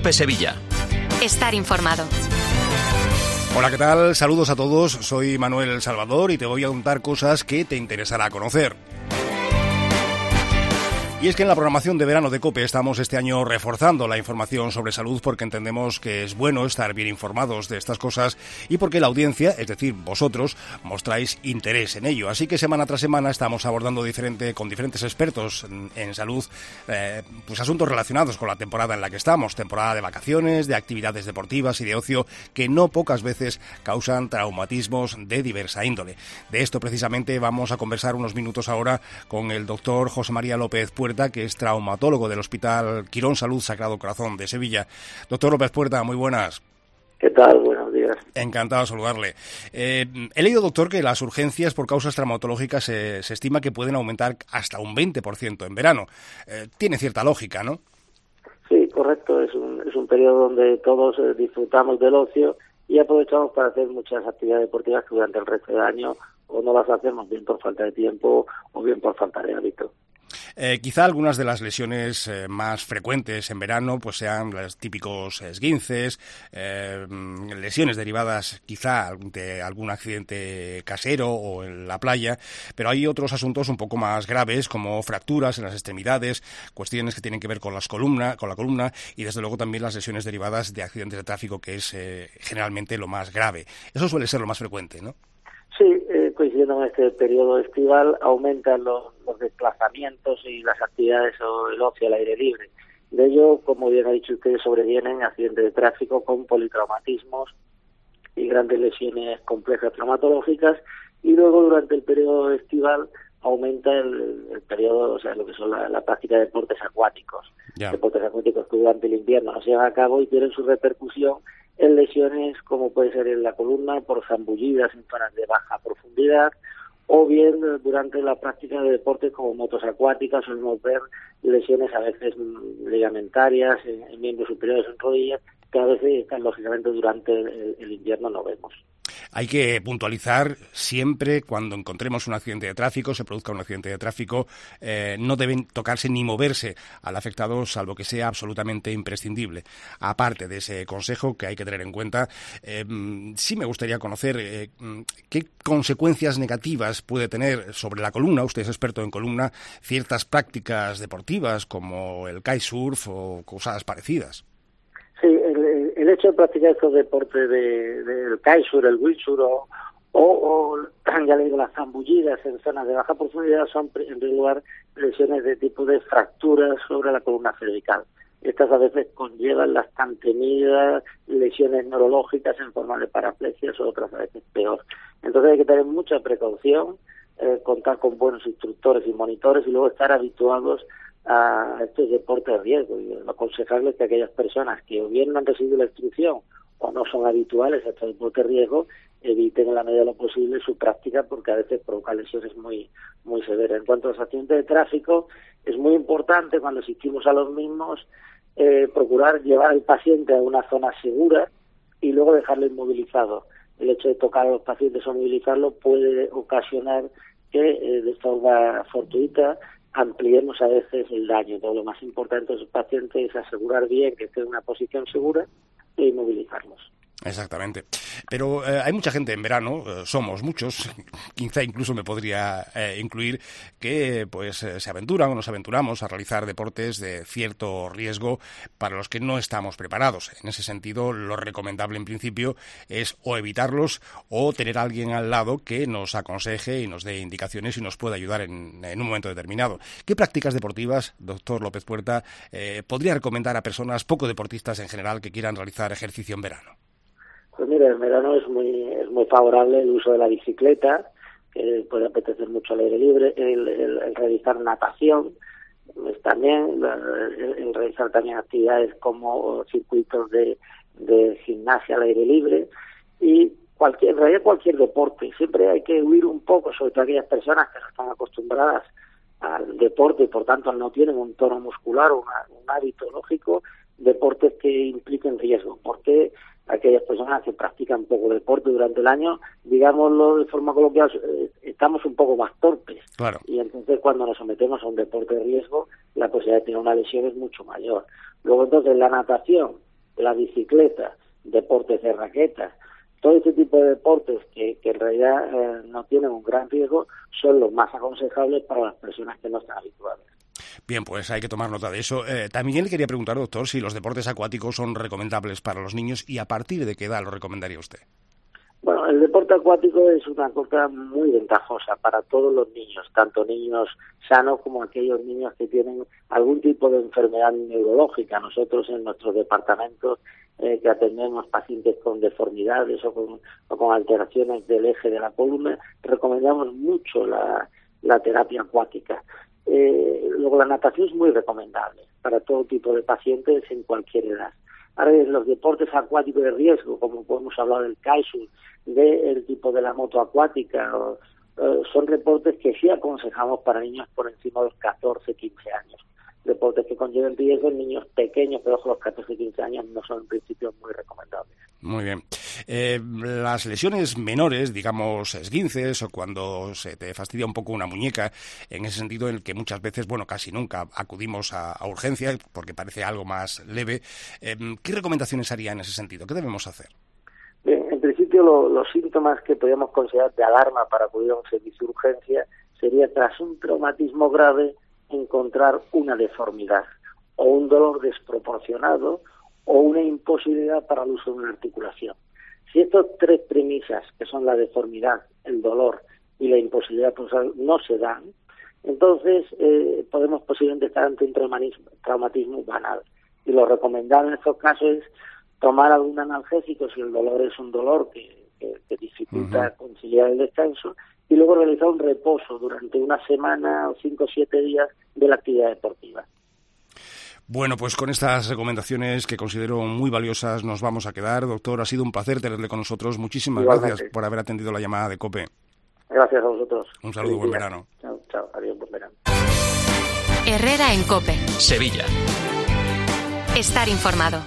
COPE Sevilla. Estar informado. Hola, ¿qué tal? Saludos a todos. Soy Manuel Salvador y te voy a contar cosas que te interesará conocer. Y es que en la programación de verano de COPE estamos este año reforzando la información sobre salud porque entendemos que es bueno estar bien informados de estas cosas y porque la audiencia, es decir, vosotros, mostráis interés en ello. Así que semana tras semana estamos abordando con diferentes expertos en salud pues asuntos relacionados con la temporada en la que estamos, temporada de vacaciones, de actividades deportivas y de ocio que no pocas veces causan traumatismos de diversa índole. De esto precisamente vamos a conversar unos minutos ahora con el doctor José María López Puerta, que es traumatólogo del Hospital Quirón Salud Sagrado Corazón de Sevilla. Doctor López Puerta, muy buenas. ¿Qué tal? Buenos días. Encantado de saludarle. He leído, doctor, que las urgencias por causas traumatológicas se estima que pueden aumentar hasta un 20% en verano. Tiene cierta lógica, ¿no? Sí, correcto. Es un periodo donde todos disfrutamos del ocio y aprovechamos para hacer muchas actividades deportivas que durante el resto del año o no las hacemos bien por falta de tiempo o bien por falta de hábito. Quizá algunas de las lesiones más frecuentes en verano pues sean los típicos esguinces, lesiones derivadas quizá de algún accidente casero o en la playa, pero hay otros asuntos un poco más graves como fracturas en las extremidades, cuestiones que tienen que ver con la columna y desde luego también las lesiones derivadas de accidentes de tráfico, que es generalmente lo más grave. Eso suele ser lo más frecuente, ¿no? Sí, coincidiendo con este periodo estival, aumentan los desplazamientos y las actividades o el ocio al aire libre. De ello, como bien ha dicho usted, sobrevienen accidentes de tráfico con politraumatismos y grandes lesiones complejas traumatológicas, y luego durante el periodo estival aumenta el periodo, o sea, lo que son la práctica de deportes acuáticos. Yeah. Deportes acuáticos que durante el invierno no se llevan a cabo y tienen su repercusión en lesiones como puede ser en la columna por zambullidas en zonas de baja profundidad, o bien durante la práctica de deportes como motos acuáticas, solemos ver lesiones a veces ligamentarias en miembros superiores, en rodillas, que a veces lógicamente durante el invierno no vemos. Hay que puntualizar siempre cuando encontremos un accidente de tráfico, se produzca un accidente de tráfico, no deben tocarse ni moverse al afectado salvo que sea absolutamente imprescindible. Aparte de ese consejo que hay que tener en cuenta, sí me gustaría conocer qué consecuencias negativas puede tener sobre la columna, usted es experto en columna, ciertas prácticas deportivas como el kitesurf o cosas parecidas. Sí, el hecho de practicar estos deportes del kitesurf, el windsurf o ya le digo, las zambullidas en zonas de baja profundidad son en primer lugar lesiones de tipo de fracturas sobre la columna cervical. Estas a veces conllevan las tan temidas lesiones neurológicas en forma de paraplesias o otras a veces peor. Entonces hay que tener mucha precaución, contar con buenos instructores y monitores y luego estar habituados a estos deportes de riesgo, y aconsejarles que aquellas personas que o bien no han recibido la instrucción o no son habituales a estos deportes de riesgo eviten en la medida de lo posible su práctica porque a veces provoca lesiones muy severas. En cuanto a los accidentes de tráfico, es muy importante cuando asistimos a los mismos procurar llevar al paciente a una zona segura y luego dejarlo inmovilizado. El hecho de tocar a los pacientes o movilizarlo puede ocasionar que de forma fortuita ampliemos a veces el daño. Todo lo más importante de los pacientes es asegurar bien que esté en una posición segura e inmovilizarlos. Exactamente. Pero hay mucha gente en verano, somos muchos, quizá incluso me podría incluir, que pues se aventuran o nos aventuramos a realizar deportes de cierto riesgo para los que no estamos preparados. En ese sentido, lo recomendable en principio es o evitarlos o tener a alguien al lado que nos aconseje y nos dé indicaciones y nos pueda ayudar en un momento determinado. ¿Qué prácticas deportivas, doctor López Puerta, podría recomendar a personas poco deportistas en general que quieran realizar ejercicio en verano? Pues mira, en verano es muy favorable el uso de la bicicleta, que puede apetecer mucho al aire libre, el realizar natación, pues también el realizar también actividades como circuitos de gimnasia al aire libre y en realidad cualquier deporte. Siempre hay que huir un poco, sobre todo aquellas personas que no están acostumbradas al deporte y por tanto no tienen un tono muscular o un hábito lógico, deportes que impliquen riesgo, porque aquellas personas que practican poco deporte durante el año, digámoslo de forma coloquial, estamos un poco más torpes. Claro. Y entonces cuando nos sometemos a un deporte de riesgo, la posibilidad de tener una lesión es mucho mayor. Luego entonces la natación la bicicleta, deportes de raquetas. Todo este tipo de deportes que en realidad no tienen un gran riesgo son los más aconsejables para las personas que no están habituadas. Bien, pues hay que tomar nota de eso. También le quería preguntar, doctor, si los deportes acuáticos son recomendables para los niños y a partir de qué edad lo recomendaría usted. Bueno, el deporte acuático es una cosa muy ventajosa para todos los niños, tanto niños sanos como aquellos niños que tienen algún tipo de enfermedad neurológica. Nosotros en nuestros departamentos que atendemos pacientes con deformidades o con alteraciones del eje de la columna, recomendamos mucho la terapia acuática. Luego la natación es muy recomendable para todo tipo de pacientes en cualquier edad. Ahora bien, los deportes acuáticos de riesgo, como podemos hablar del kitesurf, del tipo de la moto acuática, son deportes que sí aconsejamos para niños por encima de los 14, 15 años. Deportes que conlleven riesgo en niños pequeños, pero ojo, los 14, 15 años no son en principio muy recomendables. Muy bien. Las lesiones menores, digamos esguinces o cuando se te fastidia un poco una muñeca, en ese sentido en el que muchas veces, bueno, casi nunca acudimos a urgencia porque parece algo más leve, ¿qué recomendaciones haría en ese sentido? ¿Qué debemos hacer? Bien, en principio los síntomas que podríamos considerar de alarma para acudir a un servicio de urgencia sería, tras un traumatismo grave, encontrar una deformidad o un dolor desproporcionado o una imposibilidad para el uso de una articulación. Si estas tres premisas, que son la deformidad, el dolor y la imposibilidad de usar, no se dan, entonces podemos posiblemente estar ante un traumatismo banal. Y lo recomendable en estos casos es tomar algún analgésico si el dolor es un dolor que dificulta conciliar el descanso, y luego realizar un reposo durante una semana o 5 o 7 días de la actividad deportiva. Bueno, pues con estas recomendaciones que considero muy valiosas nos vamos a quedar. Doctor, ha sido un placer tenerle con nosotros. Muchísimas gracias por haber atendido la llamada de COPE. Gracias a vosotros. Un saludo, buen verano. Chao, chao, adiós, buen verano. Herrera en COPE. Sevilla. Estar informado.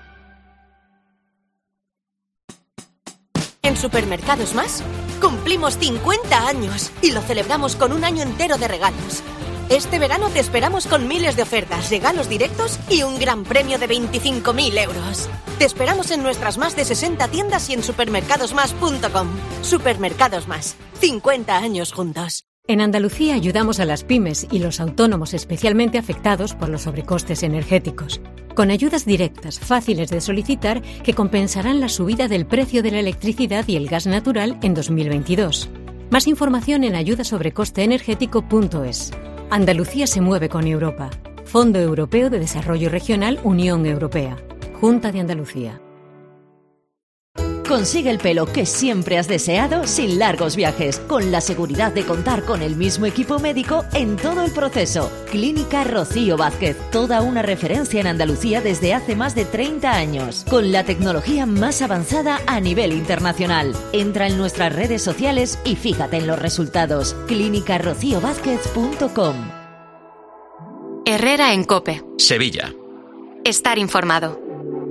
En Supermercados Más cumplimos 50 años y lo celebramos con un año entero de regalos. Este verano te esperamos con miles de ofertas, regalos directos y un gran premio de 25.000 euros. Te esperamos en nuestras más de 60 tiendas y en supermercadosmás.com. Supermercados Más, 50 años juntos. En Andalucía ayudamos a las pymes y los autónomos especialmente afectados por los sobrecostes energéticos, con ayudas directas, fáciles de solicitar, que compensarán la subida del precio de la electricidad y el gas natural en 2022. Más información en ayudasobrecosteenergético.es. Andalucía se mueve con Europa. Fondo Europeo de Desarrollo Regional, Unión Europea. Junta de Andalucía. Consigue el pelo que siempre has deseado sin largos viajes, con la seguridad de contar con el mismo equipo médico en todo el proceso. Clínica Rocío Vázquez, toda una referencia en Andalucía desde hace más de 30 años, con la tecnología más avanzada a nivel internacional. Entra en nuestras redes sociales y fíjate en los resultados. clínicarrociovázquez.com. Herrera en COPE. Sevilla. Estar informado.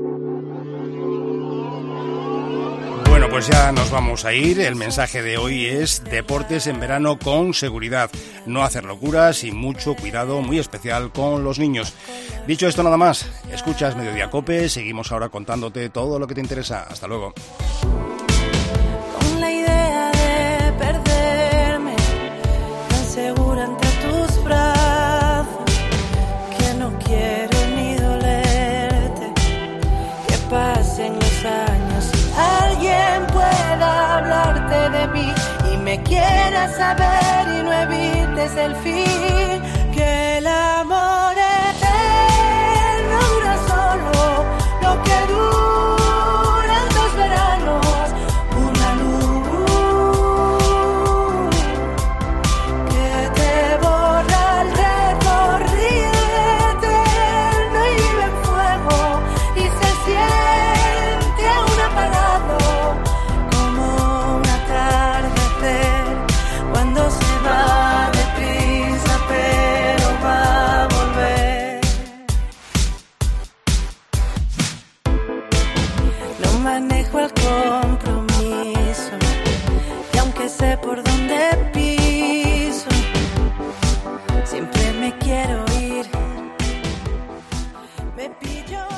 Bueno, pues ya nos vamos a ir. El mensaje de hoy es deportes en verano con seguridad. No hacer locuras y mucho cuidado, muy especial con los niños. Dicho esto, nada más. Escuchas Mediodía COPE. Seguimos ahora contándote todo lo que te interesa. Hasta luego. Con la idea de perderme, tan segura entre tus brazos, que no quiero ni dolerte, que pasen los años. Alguien pueda hablarte de mí y me quiera saber y no evites el fin, que el amor eterno dura solo lo que duran 2 veranos, una luz que te borra el recorrido eterno y vive en fuego y se siente aún apagado como un atardecer cuando se va deprisa pero va a volver. No manejo el compromiso y aunque sé por dónde piso, siempre me quiero ir. Me pillo